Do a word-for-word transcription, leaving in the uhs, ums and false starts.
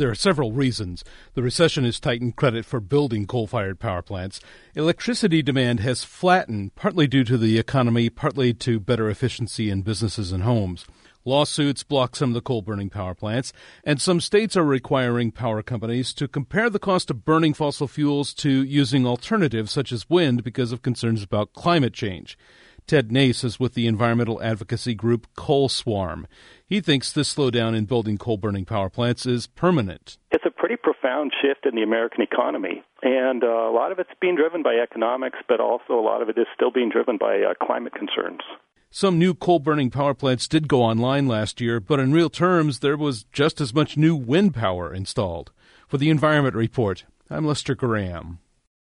There are several reasons. The recession has tightened credit for building coal-fired power plants. Electricity demand has flattened, partly due to the economy, partly to better efficiency in businesses and homes. Lawsuits block some of the coal-burning power plants, and some states are requiring power companies to compare the cost of burning fossil fuels to using alternatives such as wind because of concerns about climate change. Ted Nace is with the environmental advocacy group Coal Swarm. He thinks this slowdown in building coal-burning power plants is permanent. It's a pretty profound shift in the American economy, and uh, a lot of it's being driven by economics, but also a lot of it is still being driven by uh, climate concerns. Some new coal-burning power plants did go online last year, but in real terms, there was just as much new wind power installed. For the Environment Report, I'm Lester Graham.